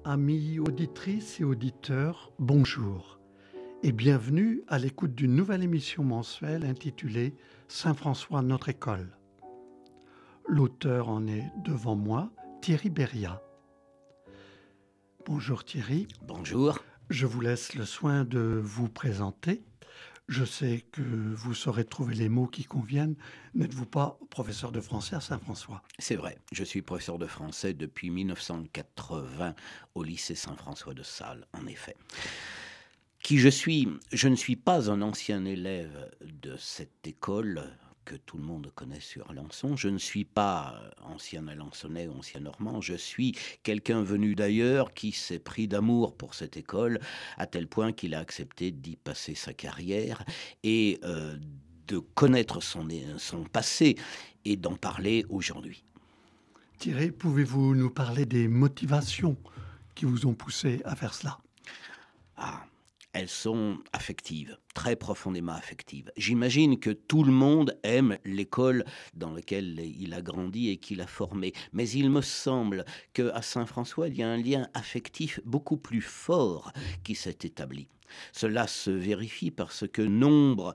Amis auditrices et auditeurs, bonjour et bienvenue à l'écoute d'une nouvelle émission mensuelle intitulée Saint-François, notre école. L'auteur en est devant moi, Thierry Beria. Bonjour Thierry. Bonjour. Je vous laisse le soin de vous présenter. Je sais que vous saurez trouver les mots qui conviennent. N'êtes-vous pas professeur de français à Saint-François ? C'est vrai, je suis professeur de français depuis 1980 au lycée Saint-François de Sales, en effet. Qui je suis ? Je ne suis pas un ancien élève de cette école que tout le monde connaît sur Alençon. Je ne suis pas ancien Alençonnais ou ancien Normand. Je suis quelqu'un venu d'ailleurs qui s'est pris d'amour pour cette école à tel point qu'il a accepté d'y passer sa carrière et de connaître son passé et d'en parler aujourd'hui. Thierry, pouvez-vous nous parler des motivations qui vous ont poussé à faire cela ? Elles sont affectives, très profondément affectives. J'imagine que tout le monde aime l'école dans laquelle il a grandi et qu'il a formé. Mais il me semble qu'à Saint-François, il y a un lien affectif beaucoup plus fort qui s'est établi. Cela se vérifie parce que nombre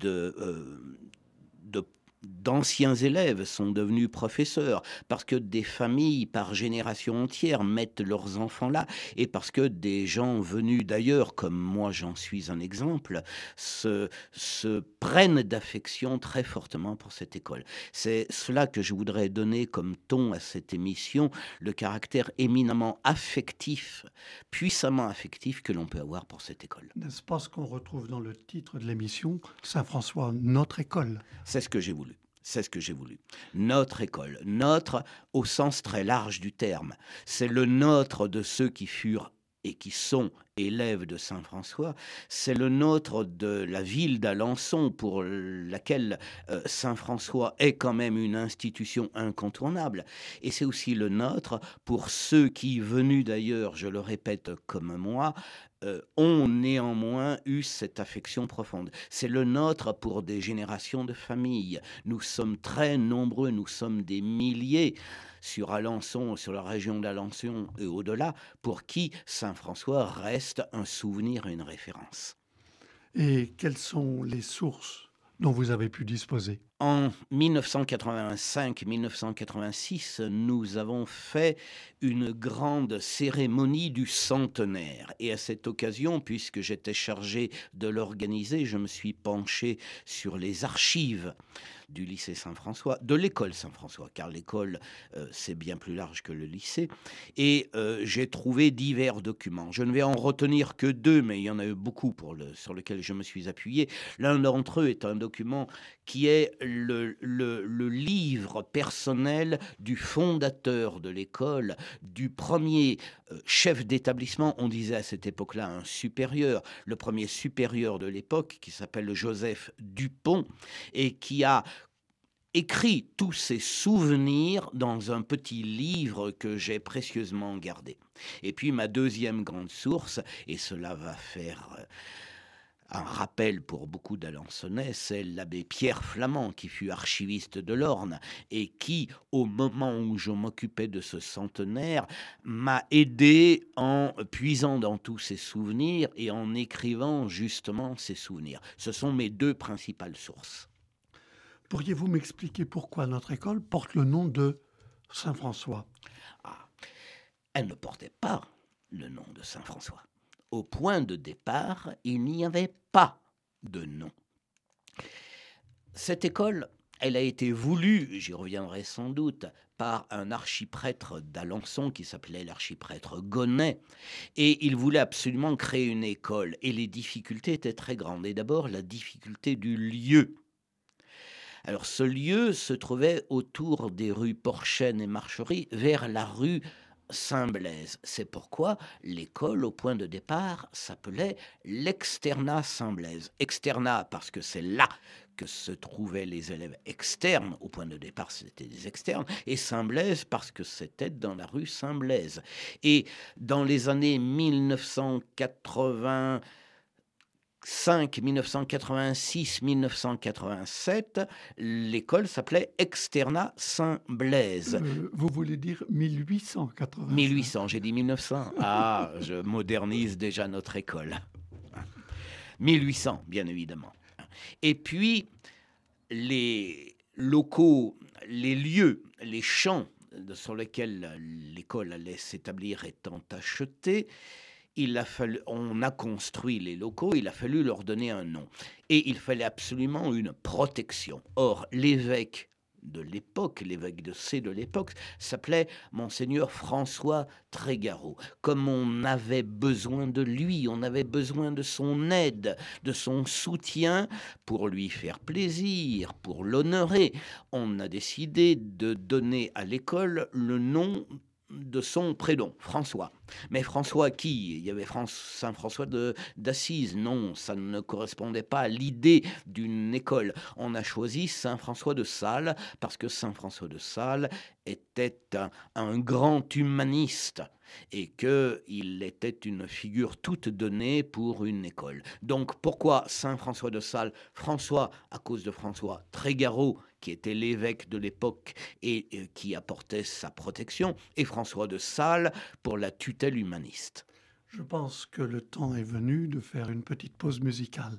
d'anciens élèves sont devenus professeurs, parce que des familles par génération entière mettent leurs enfants là, et parce que des gens venus d'ailleurs, comme moi j'en suis un exemple, se prennent d'affection très fortement pour cette école. C'est cela que je voudrais donner comme ton à cette émission, le caractère éminemment affectif, puissamment affectif que l'on peut avoir pour cette école. N'est-ce pas ce qu'on retrouve dans le titre de l'émission, Saint-François, notre école ? C'est ce que j'ai voulu. C'est ce que j'ai voulu. Notre école, notre au sens très large du terme. C'est le nôtre de ceux qui furent et qui sont élèves de Saint-François. C'est le nôtre de la ville d'Alençon pour laquelle Saint-François est quand même une institution incontournable. Et c'est aussi le nôtre pour ceux qui, venus d'ailleurs, je le répète comme moi, ont néanmoins eu cette affection profonde. C'est le nôtre pour des générations de familles. Nous sommes très nombreux, nous sommes des milliers sur Alençon, sur la région d'Alençon et au-delà, pour qui Saint-François reste un souvenir et une référence. Et quelles sont les sources dont vous avez pu disposer ? En 1985-1986, nous avons fait une grande cérémonie du centenaire. Et à cette occasion, puisque j'étais chargé de l'organiser, je me suis penché sur les archives du lycée Saint-François, de l'école Saint-François, car l'école, c'est bien plus large que le lycée. Et j'ai trouvé divers documents. Je ne vais en retenir que deux, mais il y en a eu beaucoup sur lesquels je me suis appuyé. L'un d'entre eux est un document qui est le livre personnel du fondateur de l'école, du premier chef d'établissement, on disait à cette époque-là un supérieur, le premier supérieur de l'époque, qui s'appelle Joseph Dupont, et qui a écrit tous ses souvenirs dans un petit livre que j'ai précieusement gardé. Et puis ma deuxième grande source, et cela va faire un rappel pour beaucoup d'Alençonnais, c'est l'abbé Pierre Flamand, qui fut archiviste de l'Orne et qui, au moment où je m'occupais de ce centenaire, m'a aidé en puisant dans tous ses souvenirs et en écrivant justement ses souvenirs. Ce sont mes deux principales sources. Pourriez-vous m'expliquer pourquoi notre école porte le nom de Saint-François ? Elle ne portait pas le nom de Saint-François. Au point de départ, il n'y avait pas de nom. Cette école, elle a été voulue, j'y reviendrai sans doute, par un archiprêtre d'Alençon qui s'appelait l'archiprêtre Gonnet. Et il voulait absolument créer une école. Et les difficultés étaient très grandes. Et d'abord, la difficulté du lieu. Alors, ce lieu se trouvait autour des rues Porchène et Marcherie, vers la rue Saint-Blaise. C'est pourquoi l'école, au point de départ, s'appelait l'Externat Saint-Blaise. Externat, parce que c'est là que se trouvaient les élèves externes. Au point de départ, c'était des externes. Et Saint-Blaise, parce que c'était dans la rue Saint-Blaise. Et dans les années 1980... 1986-1987, l'école s'appelait Externat Saint-Blaise. Vous voulez dire 1885? 1800, j'ai dit 1900. Ah, je modernise déjà notre école. 1800, bien évidemment. Et puis, les locaux, les lieux, les champs sur lesquels l'école allait s'établir étant achetés, on a construit les locaux, il a fallu leur donner un nom. Et il fallait absolument une protection. Or, l'évêque de l'époque, l'évêque de C de l'époque, s'appelait Monseigneur François Trégaraud. Comme on avait besoin de lui, on avait besoin de son aide, de son soutien pour lui faire plaisir, pour l'honorer, on a décidé de donner à l'école le nom de son prénom, François. Mais François qui? Il y avait Saint François d'Assise. Non, ça ne correspondait pas à l'idée d'une école. On a choisi Saint François de Sales parce que Saint François de Sales était un grand humaniste et qu'il était une figure toute donnée pour une école. Donc pourquoi Saint François de Sales? François à cause de François Trégaraud, qui était l'évêque de l'époque et qui apportait sa protection, et François de Sales pour la tutelle humaniste. Je pense que le temps est venu de faire une petite pause musicale.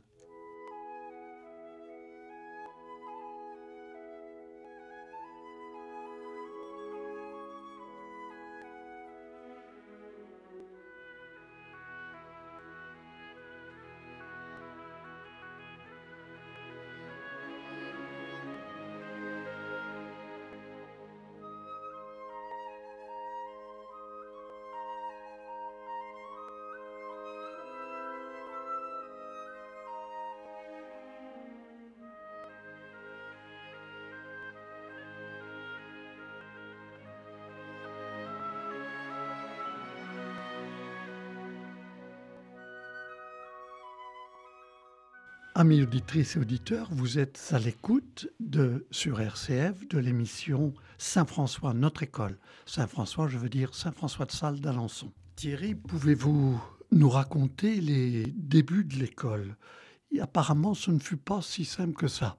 Amis auditrices et auditeurs, vous êtes à l'écoute sur RCF de l'émission Saint-François, notre école. Saint-François, je veux dire Saint-François de Sales d'Alençon. Thierry, pouvez-vous nous raconter les débuts de l'école? Et apparemment, ce ne fut pas si simple que ça.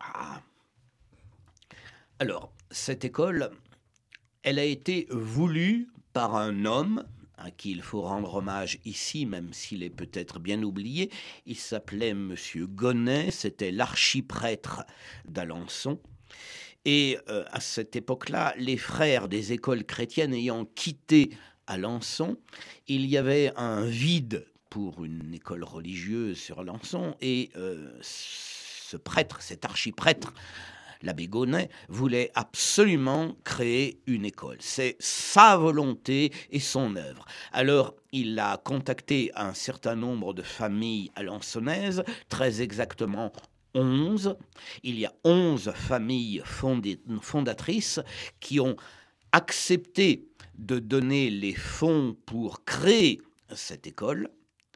Alors, cette école, elle a été voulue par un homme à qui il faut rendre hommage ici, même s'il est peut-être bien oublié. Il s'appelait Monsieur Gonnet, c'était l'archiprêtre d'Alençon. Et à cette époque-là, les frères des écoles chrétiennes ayant quitté Alençon, il y avait un vide pour une école religieuse sur Alençon, et ce prêtre, cet archiprêtre, l'abbé Gonnet, voulait absolument créer une école. C'est sa volonté et son œuvre. Alors, il a contacté un certain nombre de familles alençonnaises, très exactement 11. Il y a 11 familles fondatrices qui ont accepté de donner les fonds pour créer cette école.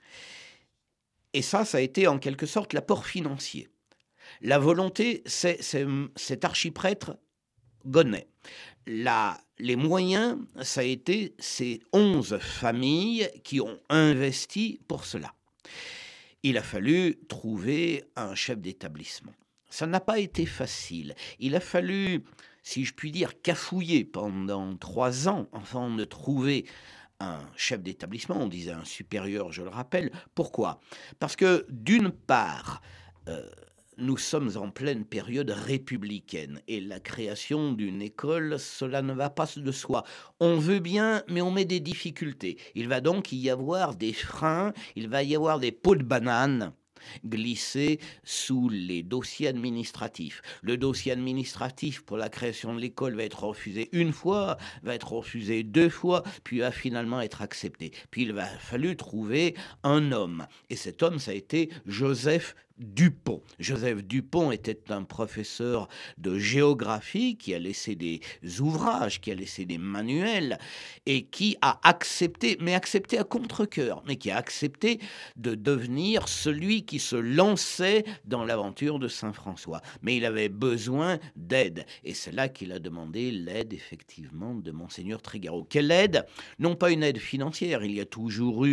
Et ça a été en quelque sorte l'apport financier. La volonté, c'est cet archiprêtre Gonnet. Les moyens, ça a été ces 11 familles qui ont investi pour cela. Il a fallu trouver un chef d'établissement. Ça n'a pas été facile. Il a fallu, si je puis dire, cafouiller pendant 3 ans afin de trouver un chef d'établissement. On disait un supérieur, je le rappelle. Pourquoi? Parce que d'une part, nous sommes en pleine période républicaine et la création d'une école, cela ne va pas de soi. On veut bien, mais on met des difficultés. Il va donc y avoir des freins, il va y avoir des pots de banane glissés sous les dossiers administratifs. Le dossier administratif pour la création de l'école va être refusé une fois, va être refusé 2 fois, puis va finalement être accepté. Puis il va fallu trouver un homme. Et cet homme, ça a été Joseph Dupont. Joseph Dupont était un professeur de géographie qui a laissé des ouvrages, qui a laissé des manuels et qui a accepté, mais accepté à contre-cœur, mais qui a accepté de devenir celui qui se lançait dans l'aventure de Saint-François. Mais il avait besoin d'aide et c'est là qu'il a demandé l'aide effectivement de Monseigneur Trégaraud. Quelle aide? Non pas une aide financière, il y a toujours eu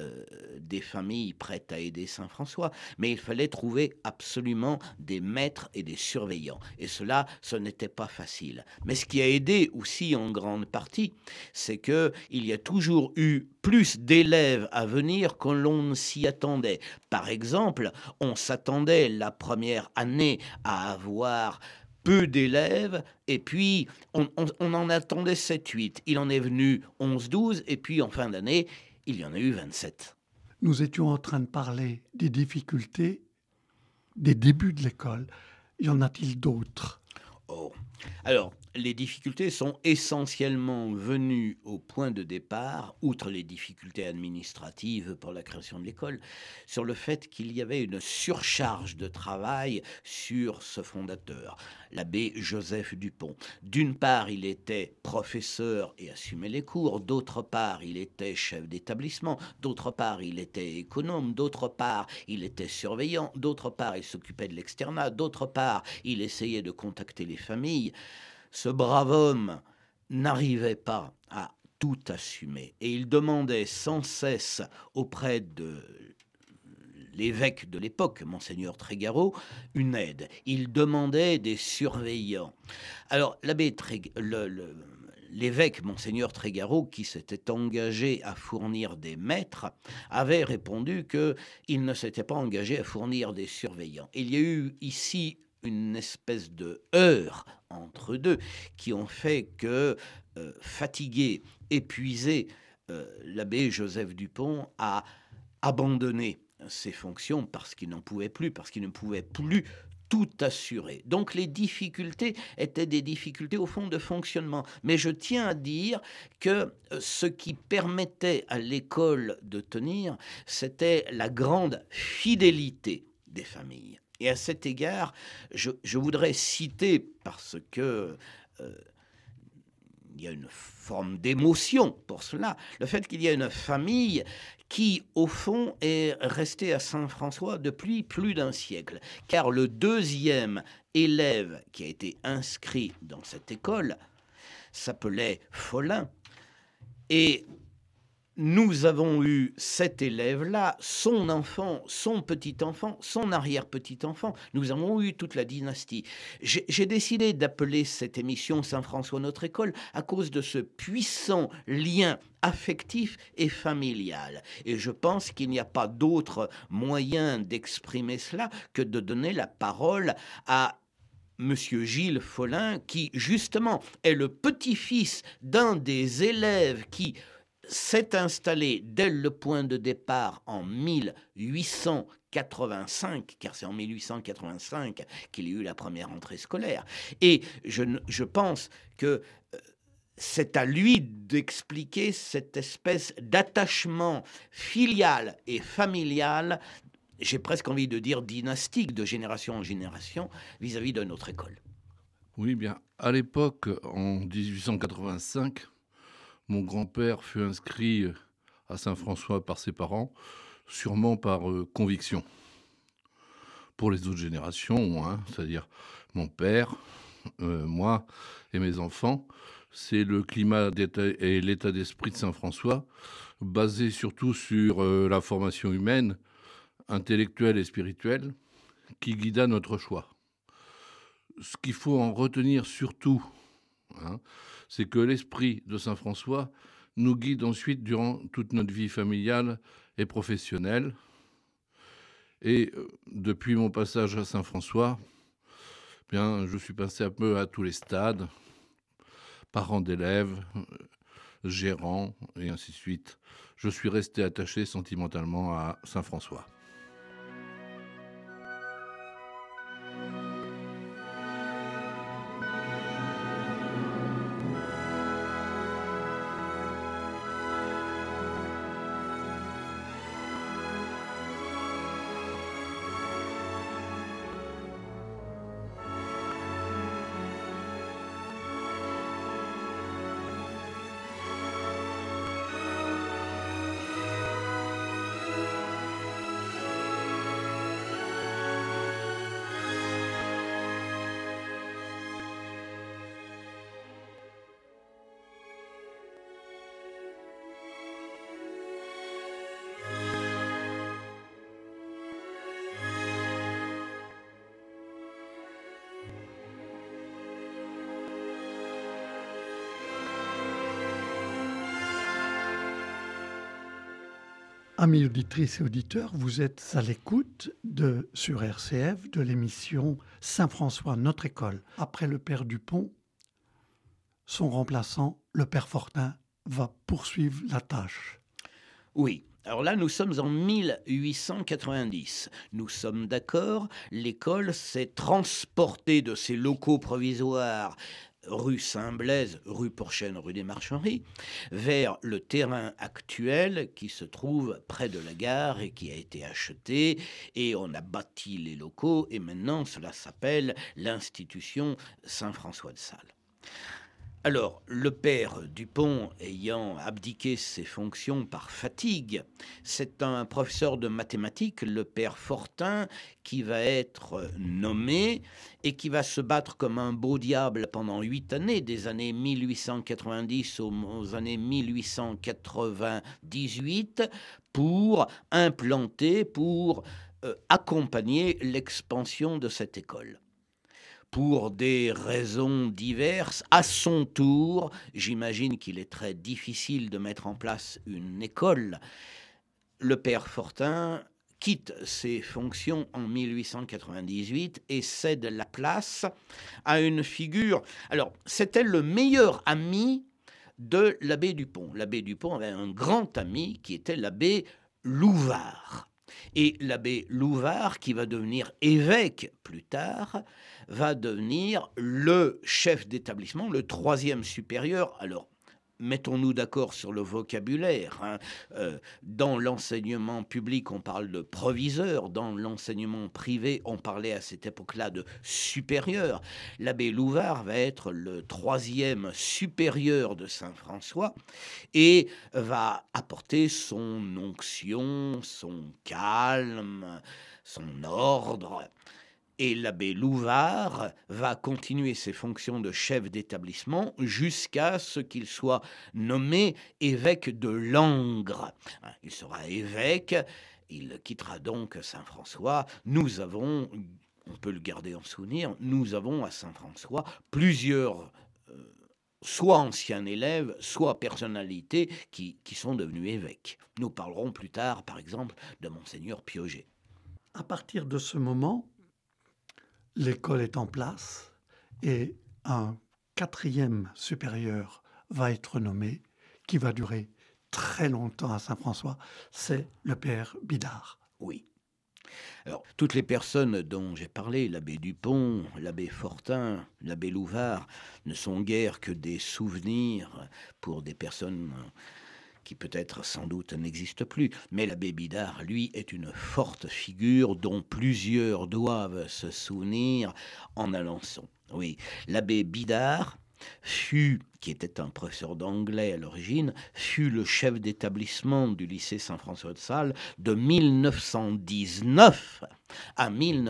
des familles prêtes à aider Saint François, mais il fallait trouver absolument des maîtres et des surveillants. Et cela, ce n'était pas facile. Mais ce qui a aidé aussi en grande partie, c'est qu'il y a toujours eu plus d'élèves à venir que l'on ne s'y attendait. Par exemple, on s'attendait la première année à avoir peu d'élèves, et puis on en attendait 7-8. Il en est venu 11-12, et puis en fin d'année, il y en a eu 27. Nous étions en train de parler des difficultés des débuts de l'école. Y en a-t-il d'autres? Oh. Alors, les difficultés sont essentiellement venues au point de départ, outre les difficultés administratives pour la création de l'école, sur le fait qu'il y avait une surcharge de travail sur ce fondateur, l'abbé Joseph Dupont. D'une part, il était professeur et assumait les cours, d'autre part, il était chef d'établissement, d'autre part, il était économe, d'autre part, il était surveillant, d'autre part, il s'occupait de l'externat, d'autre part, il essayait de contacter les familles. Ce brave homme n'arrivait pas à tout assumer et il demandait sans cesse auprès de l'évêque de l'époque, Monseigneur Trégarot, une aide. Il demandait des surveillants. Alors, l'évêque, Monseigneur Trégarot, qui s'était engagé à fournir des maîtres, avait répondu qu'il ne s'était pas engagé à fournir des surveillants. Il y a eu ici une espèce de heurt entre deux qui ont fait que, fatigué, épuisé, l'abbé Joseph Dupont a abandonné ses fonctions parce qu'il n'en pouvait plus, parce qu'il ne pouvait plus tout assurer. Donc les difficultés étaient des difficultés au fond de fonctionnement. Mais je tiens à dire que ce qui permettait à l'école de tenir, c'était la grande fidélité des familles. Et à cet égard, je voudrais citer, parce que il y a une forme d'émotion pour cela, le fait qu'il y a une famille qui, au fond, est restée à Saint-François depuis plus d'un siècle. Car le deuxième élève qui a été inscrit dans cette école s'appelait Follin. Et nous avons eu cet élève-là, son enfant, son petit-enfant, son arrière-petit-enfant. Nous avons eu toute la dynastie. J'ai décidé d'appeler cette émission Saint-François notre école à cause de ce puissant lien affectif et familial. Et je pense qu'il n'y a pas d'autre moyen d'exprimer cela que de donner la parole à Monsieur Gilles Follin, qui justement est le petit-fils d'un des élèves qui s'est installé dès le point de départ en 1885, car c'est en 1885 qu'il y a eu la première rentrée scolaire. Et je pense que c'est à lui d'expliquer cette espèce d'attachement filial et familial, j'ai presque envie de dire dynastique, de génération en génération, vis-à-vis de notre école. Oui, bien. À l'époque, en 1885, mon grand-père fut inscrit à Saint-François par ses parents, sûrement par conviction. Pour les autres générations, c'est-à-dire mon père, moi et mes enfants, c'est le climat et l'état d'esprit de Saint-François, basé surtout sur la formation humaine, intellectuelle et spirituelle, qui guida notre choix. Ce qu'il faut en retenir surtout, c'est que l'esprit de Saint-François nous guide ensuite durant toute notre vie familiale et professionnelle. Et depuis mon passage à Saint-François, bien, je suis passé un peu à tous les stades, parents d'élèves, gérants, et ainsi de suite. Je suis resté attaché sentimentalement à Saint-François. Amis auditrices et auditeurs, vous êtes à l'écoute sur RCF de l'émission Saint-François, notre école. Après le père Dupont, son remplaçant, le père Fortin, va poursuivre la tâche. Oui. Alors là, nous sommes en 1890. Nous sommes d'accord, l'école s'est transportée de ses locaux provisoires rue Saint-Blaise, rue Porchène, rue des Marcheries, vers le terrain actuel qui se trouve près de la gare et qui a été acheté, et on a bâti les locaux, et maintenant cela s'appelle l'institution Saint-François de Sales. Alors, le père Dupont ayant abdiqué ses fonctions par fatigue, c'est un professeur de mathématiques, le père Fortin, qui va être nommé et qui va se battre comme un beau diable pendant 8 années, des années 1890 aux années 1898, pour implanter, pour accompagner l'expansion de cette école. Pour des raisons diverses, à son tour, j'imagine qu'il est très difficile de mettre en place une école. Le père Fortin quitte ses fonctions en 1898 et cède la place à une figure. Alors, c'était le meilleur ami de l'abbé Dupont. L'abbé Dupont avait un grand ami qui était l'abbé Louvard. Et l'abbé Louvard, qui va devenir évêque plus tard, va devenir le chef d'établissement, le 3e supérieur. Alors, mettons-nous d'accord sur le vocabulaire. Dans l'enseignement public, on parle de proviseur. Dans l'enseignement privé, on parlait à cette époque-là de supérieur. L'abbé Louvard va être le 3e supérieur de Saint-François et va apporter son onction, son calme, son ordre. Et l'abbé Louvard va continuer ses fonctions de chef d'établissement jusqu'à ce qu'il soit nommé évêque de Langres. Il sera évêque, il quittera donc Saint-François. Nous avons, on peut le garder en souvenir, nous avons à Saint-François plusieurs soit anciens élèves, soit personnalités qui sont devenus évêques. Nous parlerons plus tard, par exemple, de Monseigneur Piauget. À partir de ce moment, l'école est en place et un 4e supérieur va être nommé, qui va durer très longtemps à Saint-François, c'est le père Bidart. Oui. Alors, toutes les personnes dont j'ai parlé, l'abbé Dupont, l'abbé Fortin, l'abbé Louvard, ne sont guère que des souvenirs pour des personnes qui peut-être sans doute n'existe plus. Mais l'abbé Bidart, lui, est une forte figure dont plusieurs doivent se souvenir en Alençon. Oui, l'abbé Bidart qui était un professeur d'anglais à l'origine, fut le chef d'établissement du lycée Saint-François de Sales de 1919 à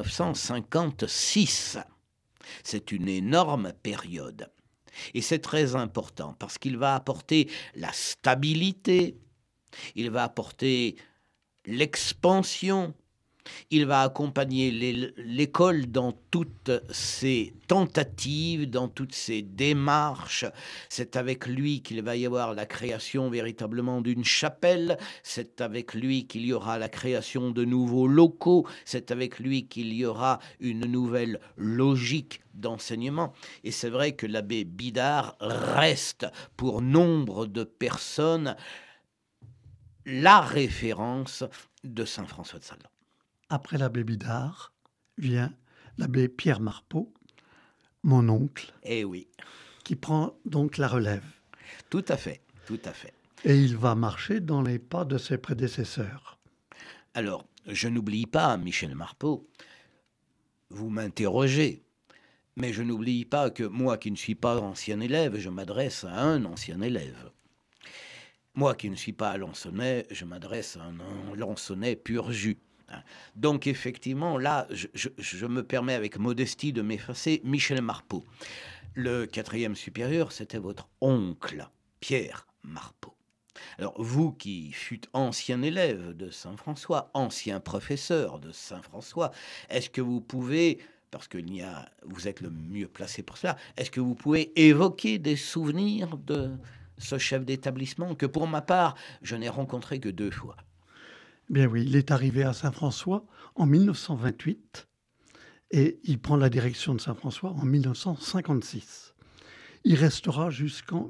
1956. C'est une énorme période. Et c'est très important parce qu'il va apporter la stabilité, il va apporter l'expansion, il va accompagner l'école dans toutes ses tentatives, dans toutes ses démarches. C'est avec lui qu'il va y avoir la création véritablement d'une chapelle, c'est avec lui qu'il y aura la création de nouveaux locaux, c'est avec lui qu'il y aura une nouvelle logique d'enseignement. Et c'est vrai que l'abbé Bidart reste pour nombre de personnes la référence de Saint-François de Sales. Après l'abbé Bidart vient l'abbé Pierre Marpeau, mon oncle, oui, qui prend donc la relève. Tout à fait, tout à fait. Et il va marcher dans les pas de ses prédécesseurs. Alors, je n'oublie pas, Michel Marpeau, vous m'interrogez, mais je n'oublie pas que moi qui ne suis pas ancien élève, je m'adresse à un ancien élève. Moi qui ne suis pas Alençonnais, je m'adresse à un Alençonnais pur jus. Donc effectivement, là, je me permets avec modestie de m'effacer Michel Marpeau. Le 4e supérieur, c'était votre oncle, Pierre Marpeau. Alors vous qui fûtes ancien élève de Saint-François, ancien professeur de Saint-François, est-ce que vous pouvez, parce que vous êtes le mieux placé pour cela, est-ce que vous pouvez évoquer des souvenirs de ce chef d'établissement que pour ma part, je n'ai rencontré que 2 fois? Bien oui, il est arrivé à Saint-François en 1928 et il prend la direction de Saint-François en 1956. Il restera jusqu'en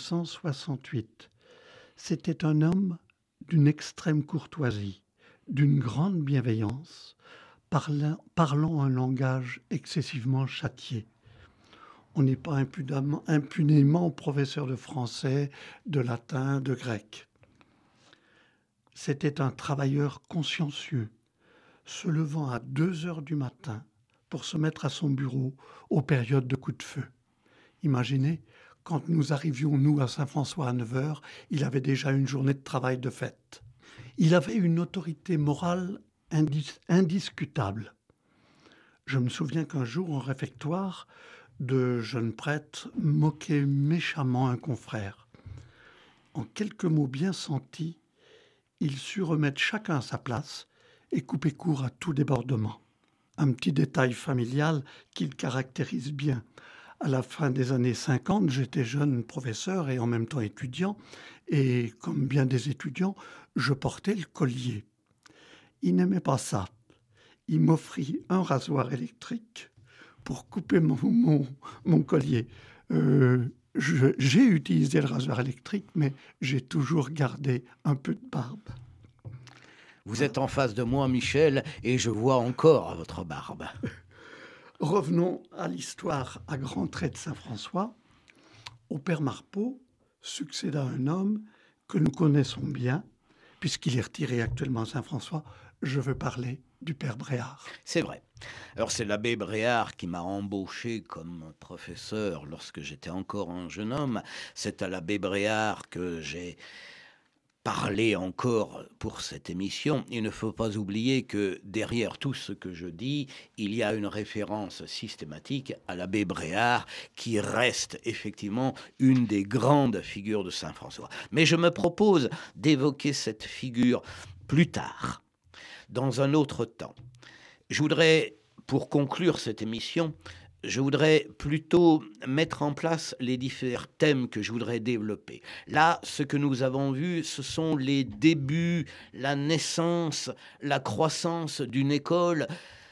1968. C'était un homme d'une extrême courtoisie, d'une grande bienveillance, parlant un langage excessivement châtié. On n'est pas impunément professeur de français, de latin, de grec. C'était un travailleur consciencieux, se levant à 2 heures du matin pour se mettre à son bureau aux périodes de coups de feu. Imaginez, quand nous arrivions, nous, à Saint-François à 9 heures, il avait déjà une journée de travail de fête. Il avait une autorité morale indiscutable. Je me souviens qu'un jour, en réfectoire, de jeunes prêtres moquaient méchamment un confrère. En quelques mots bien sentis, il sut remettre chacun à sa place et couper court à tout débordement. Un petit détail familial qui le caractérise bien. À la fin des années 50, j'étais jeune professeur et en même temps étudiant, et comme bien des étudiants, je portais le collier. Il n'aimait pas ça. Il m'offrit un rasoir électrique pour couper mon collier. J'ai utilisé le rasoir électrique, mais j'ai toujours gardé un peu de barbe. Vous êtes en face de moi, Michel, et je vois encore votre barbe. Revenons à l'histoire à grands traits de Saint-François. Au père Marpeau succéda un homme que nous connaissons bien, puisqu'il est retiré actuellement à Saint-François. Je veux parler du père Bréard. C'est vrai. Alors c'est l'abbé Bréard qui m'a embauché comme professeur lorsque j'étais encore un jeune homme. C'est à l'abbé Bréard que j'ai parlé encore pour cette émission. Il ne faut pas oublier que derrière tout ce que je dis, il y a une référence systématique à l'abbé Bréard qui reste effectivement une des grandes figures de Saint-François. Mais je me propose d'évoquer cette figure plus tard, dans un autre temps. Je voudrais, pour conclure cette émission, je voudrais plutôt mettre en place les différents thèmes que je voudrais développer. Là, ce que nous avons vu, ce sont les débuts, la naissance, la croissance d'une école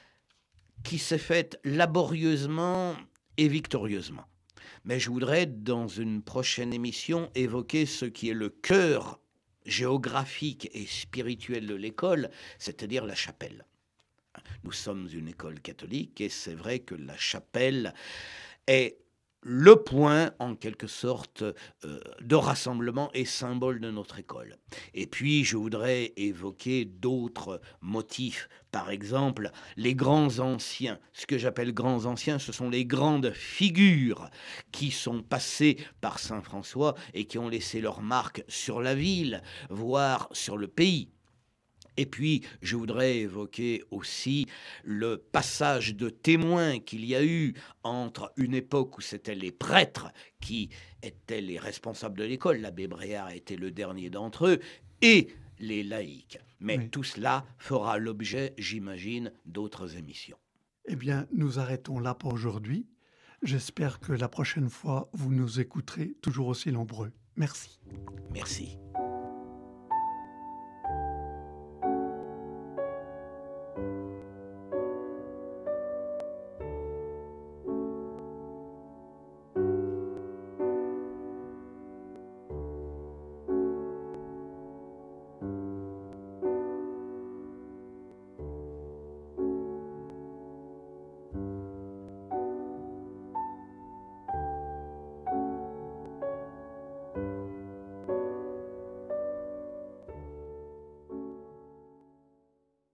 qui s'est faite laborieusement et victorieusement. Mais je voudrais, dans une prochaine émission, évoquer ce qui est le cœur géographique et spirituel de l'école, c'est-à-dire la chapelle. Nous sommes une école catholique et c'est vrai que la chapelle est le point, en quelque sorte, de rassemblement et symbole de notre école. Et puis, je voudrais évoquer d'autres motifs. Par exemple, les grands anciens. Ce que j'appelle grands anciens, ce sont les grandes figures qui sont passées par Saint-François et qui ont laissé leur marque sur la ville, voire sur le pays. Et puis, je voudrais évoquer aussi le passage de témoins qu'il y a eu entre une époque où c'était les prêtres qui étaient les responsables de l'école, l'abbé Bréard était le dernier d'entre eux, et les laïcs. Mais oui, tout cela fera l'objet, j'imagine, d'autres émissions. Eh bien, nous arrêtons là pour aujourd'hui. J'espère que la prochaine fois, vous nous écouterez toujours aussi nombreux. Merci. Merci.